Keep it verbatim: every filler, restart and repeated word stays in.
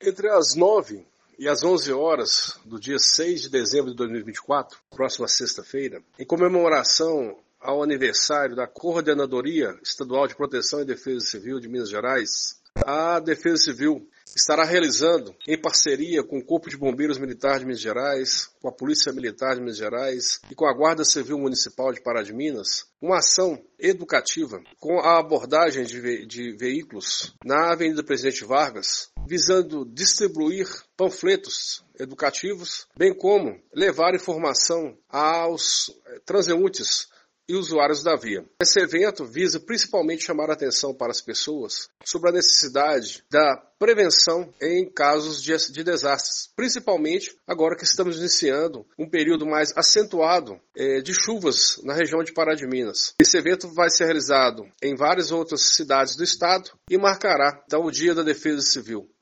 Entre as nove e as onze horas do dia seis de dezembro de dois mil e vinte e quatro, próxima sexta-feira, em comemoração ao aniversário da Coordenadoria Estadual de Proteção e Defesa Civil de Minas Gerais, a Defesa Civil estará realizando, em parceria com o Corpo de Bombeiros Militar de Minas Gerais, com a Polícia Militar de Minas Gerais e com a Guarda Civil Municipal de Pará de Minas, uma ação educativa com a abordagem de, ve- de veículos na Avenida Presidente Vargas, visando distribuir panfletos educativos, bem como levar informação aos transeuntes e usuários da via. Esse evento visa principalmente chamar a atenção para as pessoas sobre a necessidade da prevenção em casos de, de desastres, principalmente agora que estamos iniciando um período mais acentuado eh, de chuvas na região de Pará de Minas. Esse evento vai ser realizado em várias outras cidades do estado e marcará então o Dia da Defesa Civil.